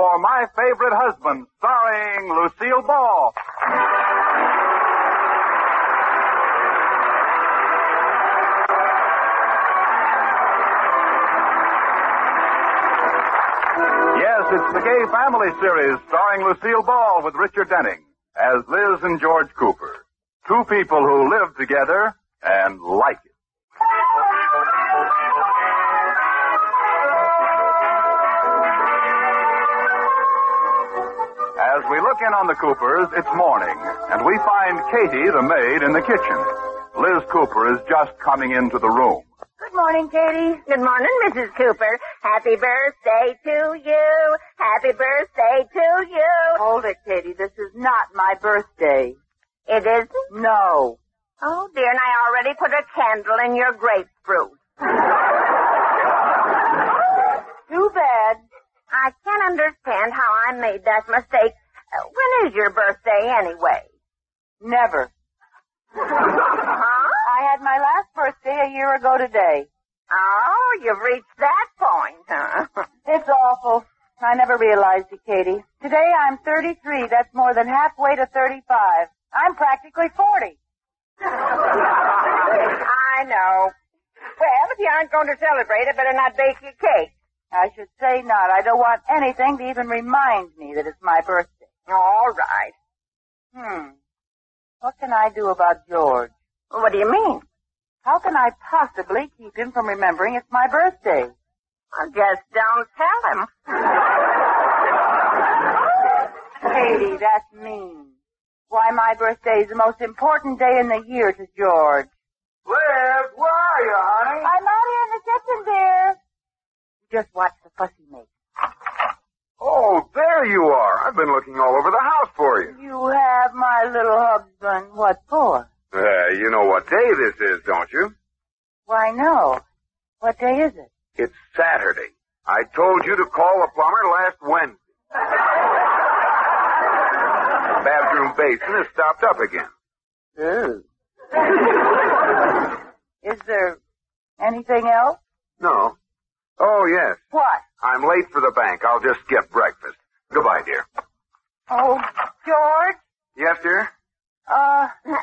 for My Favorite Husband, starring Lucille Ball. Yes, it's the Gay Family series starring Lucille Ball with Richard Denning as Liz and George Cooper. Two people who live together and like it. As we look in on the Coopers, it's morning, and we find Katie, the maid, in the kitchen. Liz Cooper is just coming into the room. Good morning, Katie. Good morning, Mrs. Cooper. Happy birthday to you. Happy birthday to you. Hold it, Katie. This is not my birthday. It isn't? No. Oh, dear, and I already put a candle in your grapefruit. Too bad. I can't understand how I made that mistake. When is your birthday, anyway? Never. Huh? I had my last birthday a year ago today. Oh, you've reached that point, huh? It's awful. I never realized it, Katie. Today I'm 33. That's more than halfway to 35. I'm practically 40. I know. Well, if you aren't going to celebrate, I better not bake you cake. I should say not. I don't want anything to even remind me that it's my birthday. All right. What can I do about George? What do you mean? How can I possibly keep him from remembering it's my birthday? Well, just don't tell him. Katie, that's mean. Why, my birthday is the most important day in the year to George. Liz, where are you, honey? I'm out here in the kitchen, dear. Just watch the fussy make. Oh, there you are. I've been looking all over the house for you. You have, my little husband. What for? You know what day this is, don't you? Why, no. What day is it? It's Saturday. I told you to call the plumber last Wednesday. The bathroom basin is stopped up again. Ooh. Is there anything else? No. Oh, yes. What? I'm late for the bank. I'll just skip breakfast. Goodbye, dear. Oh, George? Yes, dear? Mm-hmm.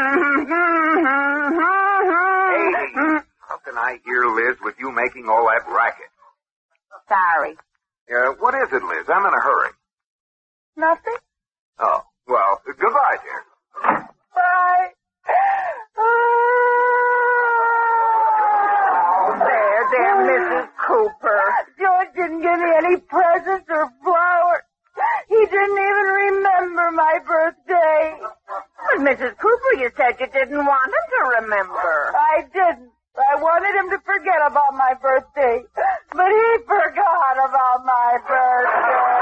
Hey, how can I hear Liz with you making all that racket? Sorry. What is it, Liz? I'm in a hurry. Nothing? Oh, well, goodbye, dear. Bye. There, Mrs. Cooper. George didn't give me any presents or flowers. He didn't even remember my birthday. But, Mrs. Cooper, you said you didn't want him to remember. I didn't. I wanted him to forget about my birthday. But he forgot about my birthday.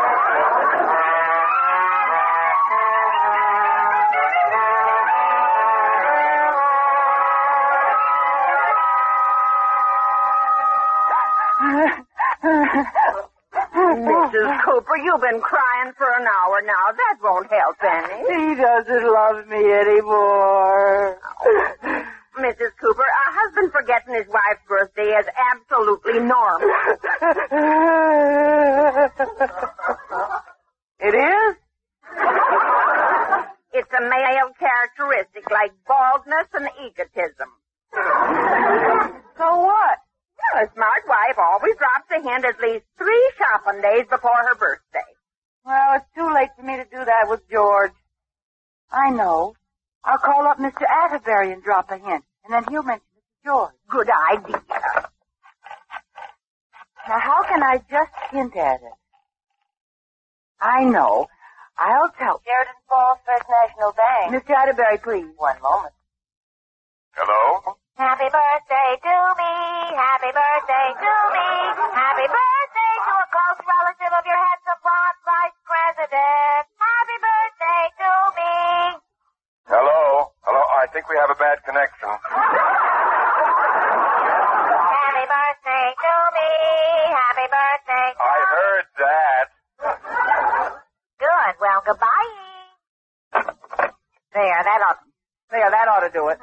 Mrs. Cooper, you've been crying for an hour now. That won't help any. He doesn't love me anymore. Mrs. Cooper, a husband forgetting his wife's birthday is absolutely normal. It is? It's a male characteristic like baldness and egotism. So what? Well, a smart wife always drops a hint at least 3 shopping days before her birthday. Well, it's too late for me to do that with George. I know. I'll call up Mr. Atterbury and drop a hint, and then he'll mention it to George. Good idea. Now, how can I just hint at it? I know. I'll tell Sheridan Falls First National Bank. Mr. Atterbury, please. One moment. Hello? Happy birthday to me. Happy birthday to me. Happy birthday to a close relative of your handsome blonde vice president. Happy birthday to me. Hello? I think we have a bad connection. Happy birthday to me. Happy birthday to I heard that. Good. Well, goodbye. There, that ought to do it.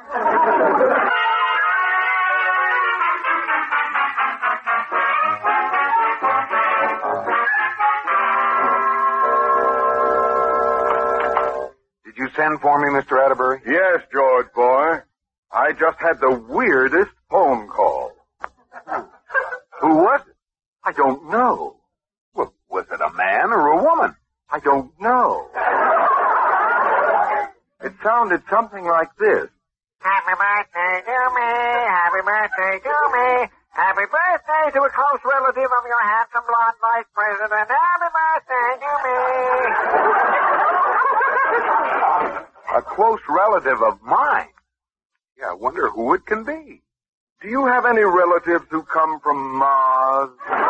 Did you send for me, Mr. Atterbury? Yes, George, boy. I just had the weirdest phone call. Who was it? I don't know. Well, was it a man or a woman? I don't know. It sounded something like this. Happy birthday to me, happy birthday to me, happy birthday to a close relative of your handsome blonde vice president, happy birthday to me. A close relative of mine. Yeah, I wonder who it can be. Do you have any relatives who come from Mars?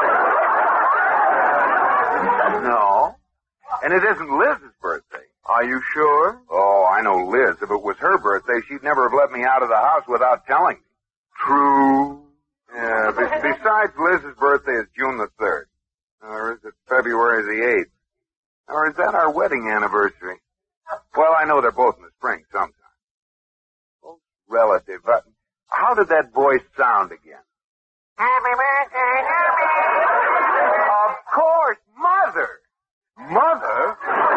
No. And it isn't Liz's birthday. Are you sure? Oh, I know Liz. If it was her birthday, she'd never have let me out of the house without telling me. True. Yeah, besides, Liz's birthday is June the 3rd. Or is it February the 8th? Or is that our wedding anniversary? Well, I know they're both in the spring sometime. Both relative. How did that voice sound again? Happy birthday to me. Of course, Mother. Mother?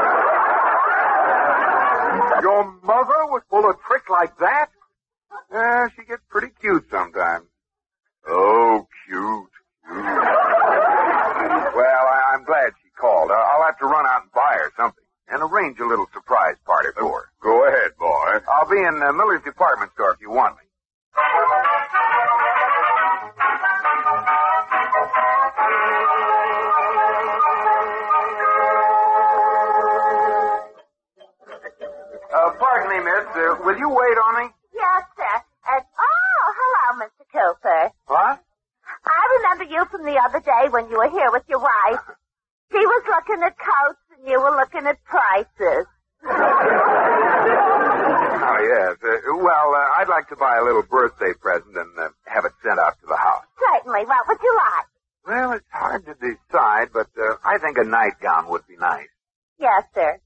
Your mother would pull a trick like that? Yeah, she gets pretty cute sometimes. Oh, cute. Well, I'm glad she called. I'll have to run out and buy her something and arrange a little surprise party for her. Go ahead, boy. I'll be in Miller's department store if you want me. Pardon me, miss. Will you wait on me? Yes, sir. Hello, Mr. Cooper. What? I remember you from the other day when you were here with your wife. She was looking at coats and you were looking at prices. Oh, yes. I'd like to buy a little birthday present and have it sent out to the house. Certainly. What would you like? Well, it's hard to decide, but I think a nightgown would be nice. Yes, sir.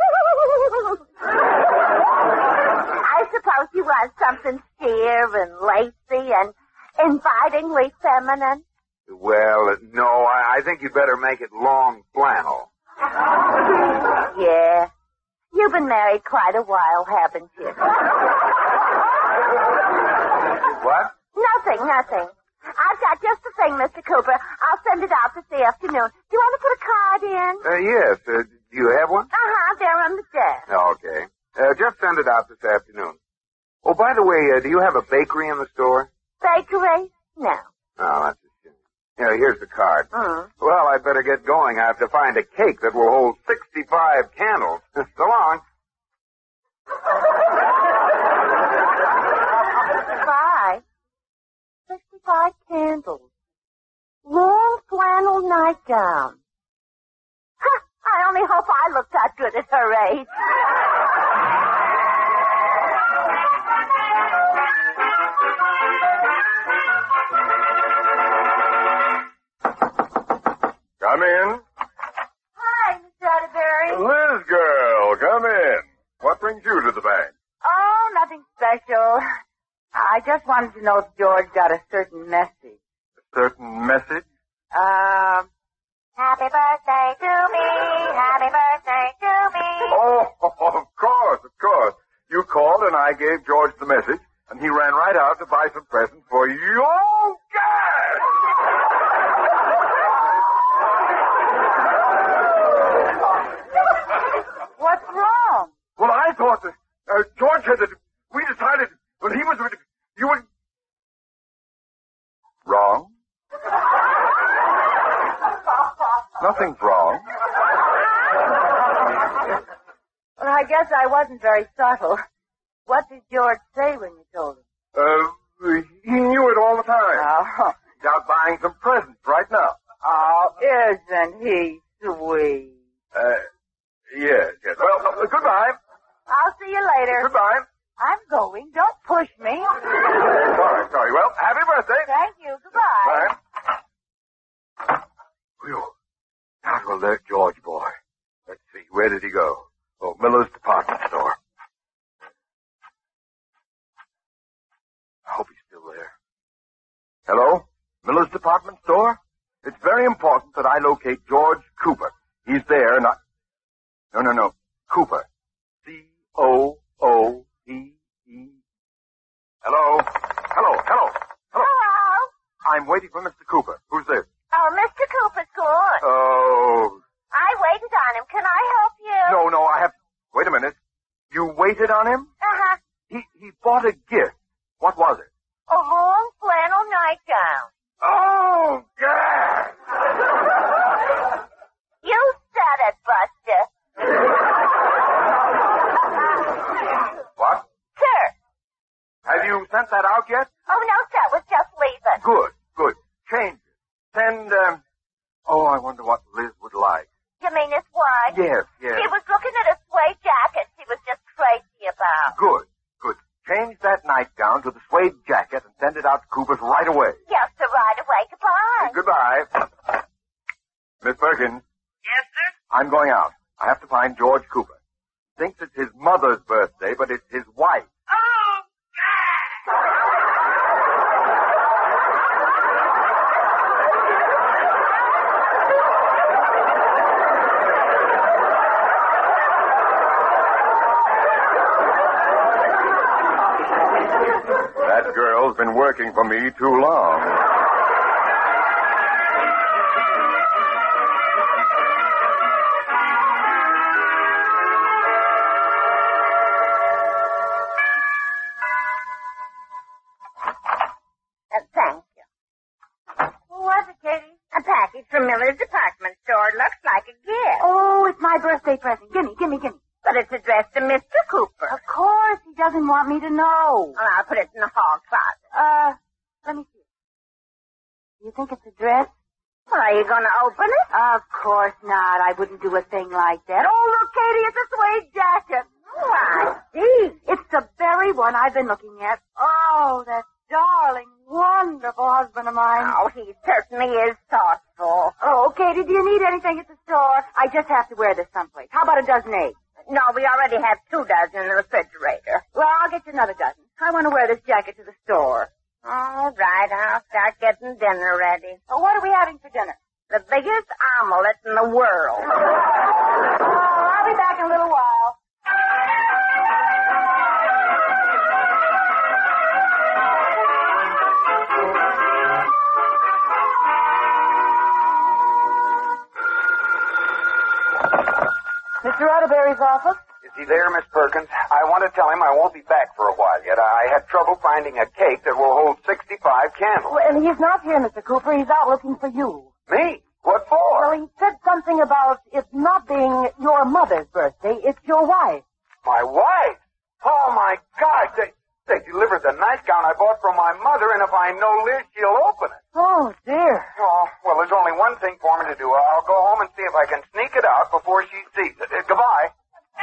I suppose you want something sheer and lacy and invitingly feminine. Well, no, I think you'd better make it long flannel. Yeah. You've been married quite a while, haven't you? What? Nothing. I've got just the thing, Mr. Cooper. I'll send it out this afternoon. Do you want to put a card in? Yes. Do you have one? Uh-huh, they're on the desk. Okay. Just send it out this afternoon. Oh, by the way, do you have a bakery in the store? Bakery? No. Oh, that's a shame. Yeah, here's the card. Mm. Well, I'd better get going. I have to find a cake that will hold 65 candles. So long. 65 candles. Long flannel nightgown. Huh, I only hope I look that good at her age. Come in. Hi, Mr. Atterbury. Liz girl, come in. What brings you to the bank? Oh, nothing special. I just wanted to know if George got a certain message. A certain message? Happy birthday to me. Happy birthday to me. Oh, of course. You called and I gave George the message, and he ran right out to buy some presents for you. Oh, God! What's wrong? Well, I thought that George said that we decided when he was with you would... Wrong? Nothing's wrong. Well, I guess I wasn't very subtle. What did George say when you told him? He knew it all the time. Oh, He's out buying some presents right now. Isn't he sweet? Yes. Well, goodbye. I'll see you later. Goodbye. I'm going. Don't push me. Sorry. Well, happy birthday. Thank you. Goodbye. Bye. Whew. Now to alert George, boy. Let's see. Where did he go? Oh, Miller's department store. I hope he's still there. Hello? Miller's department store? It's very important that I locate George Cooper. He's there and No. Cooper. Cooper. Hello? Hello? Hello? I'm waiting for Mr. Cooper. Who's this? Oh, Mr. Cooper's good. Oh. I waited on him. Can I help you? No, I have... Wait a minute. You waited on him? Uh-huh. He bought a gift. What was it? A long flannel nightgown. Oh, God! You said it, Buster. What? Sir. Have you sent that out yet? Oh, no, sir. Was just leaving. Good. Change it. Send, I wonder what Liz would like. You mean his wife? Yes. She was looking at a suede jacket she was just crazy about. Good. Change that nightgown to the suede jacket and send it out to Cooper's right away. Yes, sir, right away. Goodbye. Goodbye. Miss Perkins. Yes, sir? I'm going out. I have to find George Cooper. Thinks it's his mother's birthday, but it's his wife. Oh, That girl's been working for me too long. Thank you. Who was it, Katie? A package from Miller's department store. Looks like a gift. Oh, it's my birthday present. Gimme. But it's addressed to Mr. Cooper. Of course, he doesn't want me to know. Well, I'll put it in the hall closet. Let me see. Do you think it's a dress? Well, are you going to open it? Of course not. I wouldn't do a thing like that. Oh, look, Katie, it's a suede jacket. Oh, I see. It's the very one I've been looking at. Oh, that darling, wonderful husband of mine. Oh, he certainly is thoughtful. Oh, Katie, do you need anything at the store? I just have to wear this someplace. How about a dozen eggs? No, we already have 2 dozen in the refrigerator. Well, I'll get you another dozen. I want to wear this jacket to the store. All right, I'll start getting dinner ready. Well, what are we having for dinner? The biggest omelet in the world. Oh, I'll be back in a little while. Mr. Atterbury's office? Is he there, Miss Perkins? I want to tell him I won't be back for a while yet. I had trouble finding a cake that will hold 65 candles. Well, he's not here, Mr. Cooper. He's out looking for you. Me? What for? Well, he said something about it not being your mother's birthday. It's your wife. My wife? Oh, my God. They delivered the nightgown I bought from my mother, and if I know Liz, she'll open it. Oh, dear. Oh, well, there's only one thing for me to do. I'll go home and see if I can sneak it out before she sees it. Goodbye.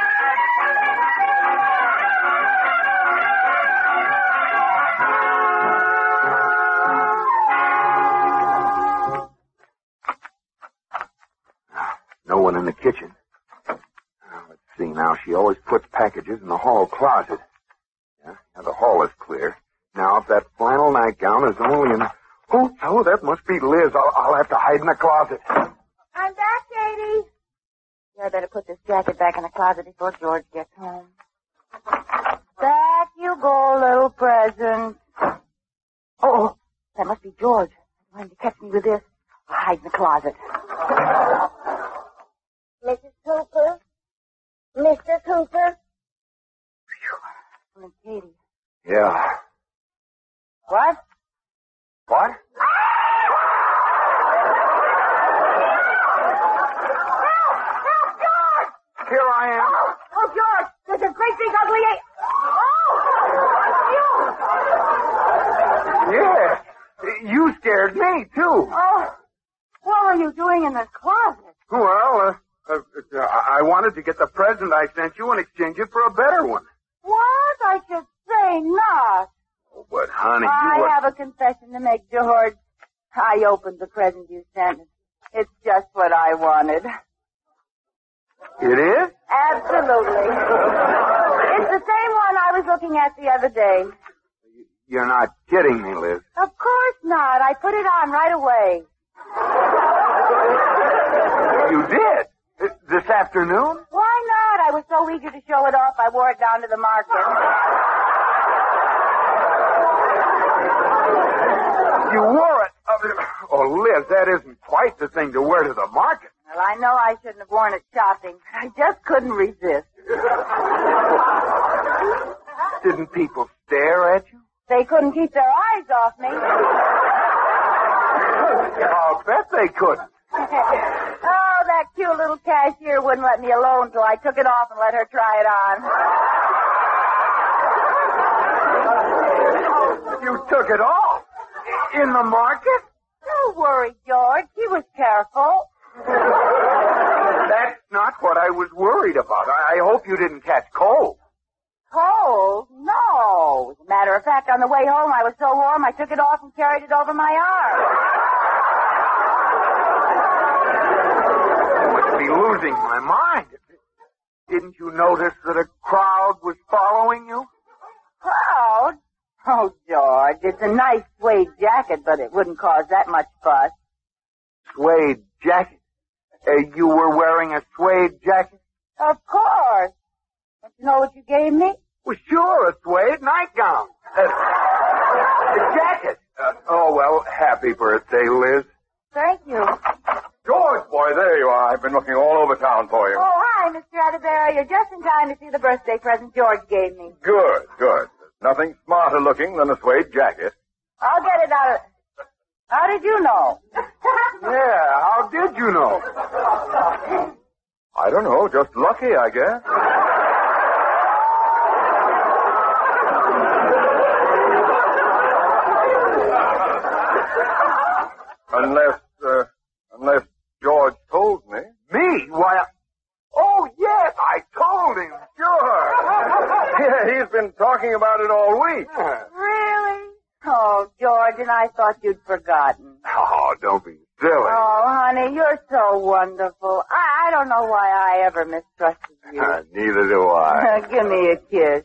No one in the kitchen. Let's see now. She always puts packages in the hall closet. Yeah, the hall is clear. Now, if that flannel nightgown is only in... Oh, that must be Liz. I'll have to hide in the closet. I'm back, Katie. Yeah, I better put this jacket back in the closet before George gets home. Back you go, little present. Oh, that must be George. He's going to catch me with this. I'll hide in the closet. Mrs. Cooper? Mr. Cooper? And Katie. Yeah. What? What? Help, George! Here I am. Oh, George, there's a great big ugly ape. Oh! Yeah. You scared me, too. Oh, what were you doing in the closet? Well, I wanted to get the present I sent you and exchange it for a better one. What? I should say not. Oh, but, honey, I have a confession to make, George. I opened the present you sent. It's just what I wanted. It is? Absolutely. It's the same one I was looking at the other day. You're not kidding me, Liz. Of course not. I put it on right away. You did? This afternoon? Why not? I was so eager to show it off, I wore it down to the market. You wore it? Oh, Liz, that isn't quite the thing to wear to the market. Well, I know I shouldn't have worn it shopping. I just couldn't resist. Didn't people stare at you? They couldn't keep their eyes off me. I'll bet they couldn't. Oh, that cute little cashier wouldn't let me alone, so I took it off and let her try it on. You took it off? In the market? Don't worry, George. He was careful. That's not what I was worried about. I hope you didn't catch cold. Cold? No. As a matter of fact, on the way home, I was so warm, I took it off and carried it over my arm. I must be losing my mind. Didn't you notice that a crowd was following you? Crowd? Oh, George, it's a nice suede jacket, but it wouldn't cause that much fuss. Suede jacket? You were wearing a suede jacket? Of course. Don't you know what you gave me? Well, sure, a suede nightgown. A jacket. Oh, well, happy birthday, Liz. Thank you. George, boy, there you are. I've been looking all over town for you. Oh, hi, Mr. Atterbury. You're just in time to see the birthday present George gave me. Good, good. There's nothing smarter looking than a suede jacket. I'll get it out of... How did you know? Yeah, how did you know? I don't know, just lucky, I guess. Unless George told me. Me? Why, oh, yes, I told him, sure. Yeah, he's been talking about it all week. Really? Oh, George, and I thought you'd forgotten. Oh, don't be silly. Oh, honey, you're so wonderful. I don't know why I ever mistrusted you. Neither do I. Give me a kiss.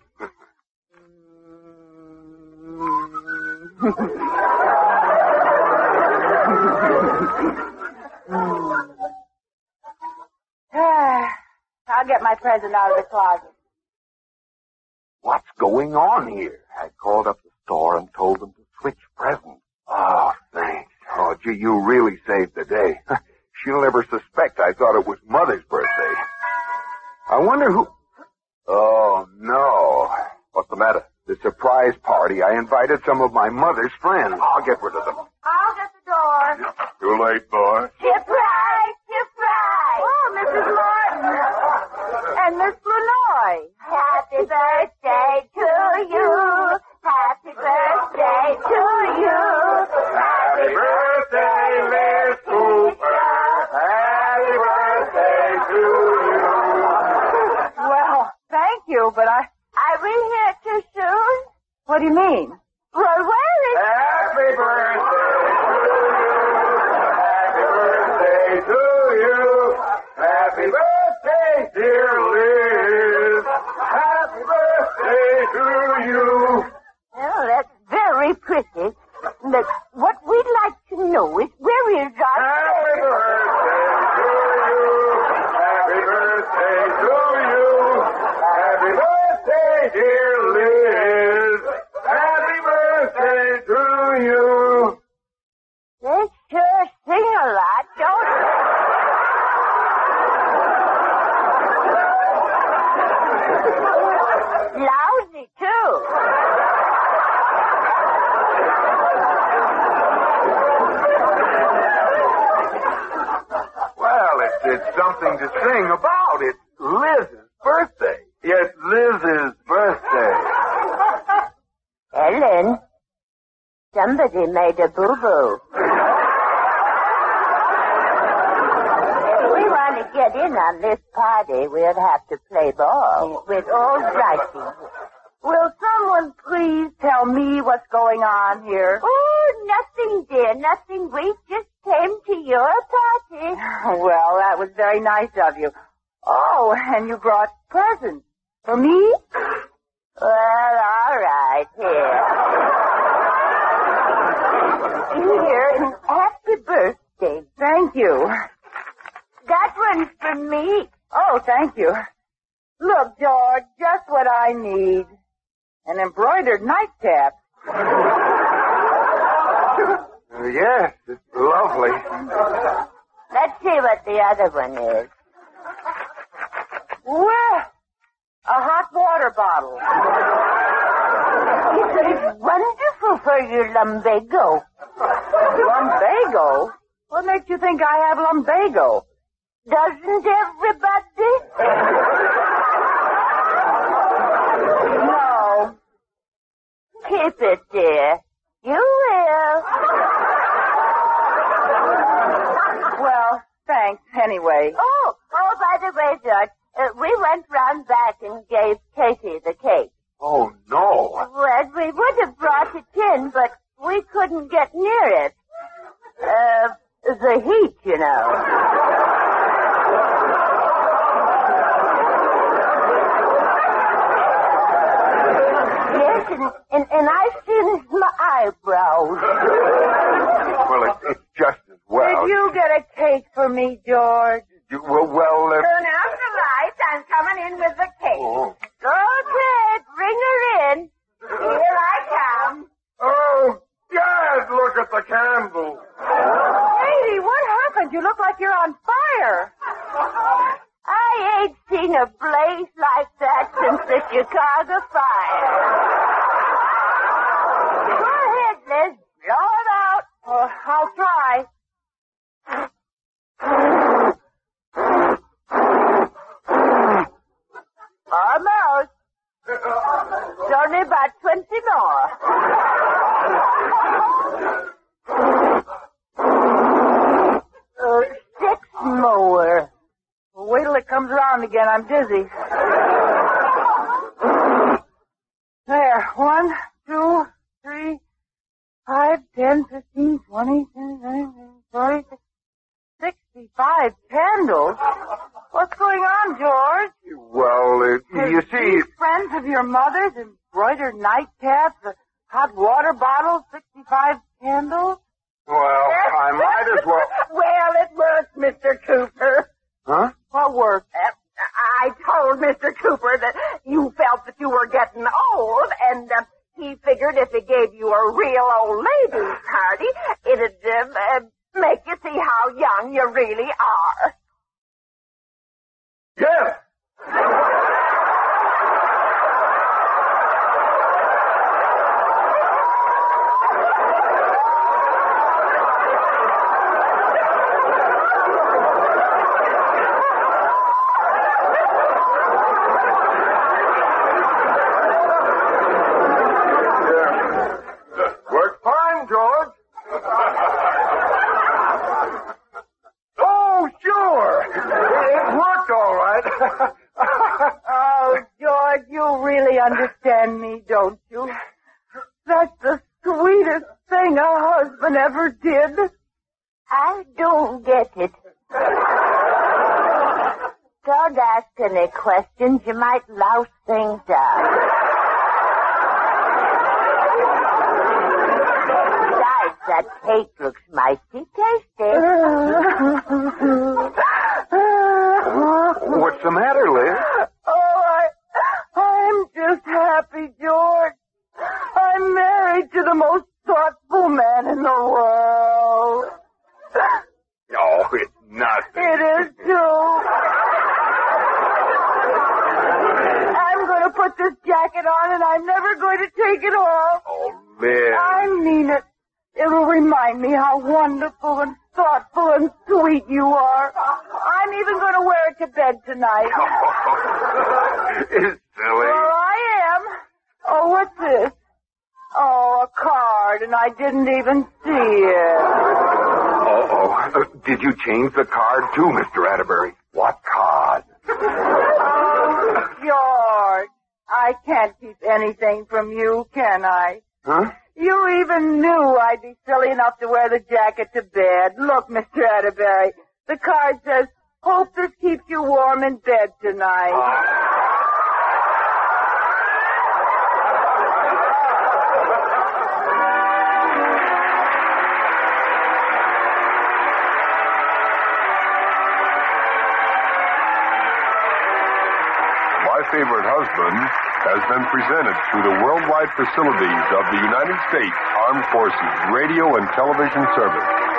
I'll get my present out of the closet. What's going on here? I called up the store and told them to switch presents. Oh, thanks. Oh, gee, you really saved the day. She'll never suspect I thought it was Mother's birthday. I wonder who... Oh, no. What's the matter? The surprise party. I invited some of my mother's friends. I'll get rid of them. I'll get the door. Too late, boy. Surprise! Surprise! Oh, Mrs. Martin. And Miss Lenoy. Happy birthday to you. Happy birthday to you. Happy birthday, Liz Cooper. Happy birthday to you. Well, thank you, but are we here too soon? What do you mean? Well, where is... Happy birthday to you. Happy birthday, dear Liz. Happy birthday to you. Well, that's very pretty. But what we'd like to know is where is our... Happy birthday to you. Happy birthday, dear Liz. Happy birthday to you. They sure sing a lot, don't they? Lousy, too. Well, it's something to sing about. It's Liz's birthday. Yes, Liz's birthday. Ellen, somebody made a boo-boo. If we want to get in on this party, we'll have to play ball with old Righty. Will someone please tell me what's going on here? Oh, nothing, dear, nothing. We just came to your party. Well, that was very nice of you. Oh, and you brought presents. For me? Well, all right, here. Here, and happy birthday. Thank you. That one's for me. Oh, thank you. Look, George, just what I need. An embroidered nightcap. Yes, it's lovely. Let's see what the other one is. Well, a hot water bottle. It's wonderful for your lumbago. Lumbago? What makes you think I have lumbago? Doesn't everybody? No. Keep it, dear. You will. Well, thanks anyway. Oh, by the way, George, we went round back and gave Katie the cake. Oh, no. Well, we would have brought it in, but we couldn't get near it. The heat, you know. Yes, and I singed my eyebrows. Well, it's just as well. Did you get a cake for me, George? Well, Turn out the lights. I'm coming in with the cake. Oh. Okay, bring her in. Here I come. Oh, Dad, look at the candle. Katie, what happened? You look like you're on fire. I ain't seen a blaze like that since the Chicago fire. Go ahead, Liz. Blow it out. I'll try. Almost. It's only about 20 more. 6 more. Well, wait till it comes around again. I'm dizzy. There. 1, 2, 3, 5, 10, 15, 20, 40, 65 candles. What's going on, George? Well, you see... These friends of your mother's, embroidered nightcaps, a hot water bottle, 65 candles? Well, I might as well... Well, it worked, Mr. Cooper. Huh? What worked? I told Mr. Cooper that you felt that you were getting old, and he figured if he gave you a real old ladies' party, it'd make you see how young you really are. Yes! Worked fine, George. Oh, sure. It worked all right. Oh, George, you really understand me, don't you? That's the sweetest thing a husband ever did. I don't get it. Don't ask any questions. You might louse things up. Besides, that cake looks mighty tasty. What's the matter, Liz? Oh, I'm just happy, George. I'm married to the most thoughtful man in the world. Oh, it's nothing. It is, too. I'm going to put this jacket on, and I'm never going to take it off. Oh, Liz. I mean it. It'll remind me how wonderful and thoughtful and sweet you are. I'm even going to wear it to bed tonight. It's silly. Well, I am. Oh, what's this? Oh, a card, and I didn't even see it. Uh-oh. Did you change the card, too, Mr. Atterbury? What card? Oh, George, I can't keep anything from you, can I? Huh? You even knew I'd be silly enough to wear the jacket to bed. Look, Mr. Atterbury, the card says, hope this keeps you warm in bed tonight. Favorite Husband has been presented through the worldwide facilities of the United States Armed Forces Radio and Television Service.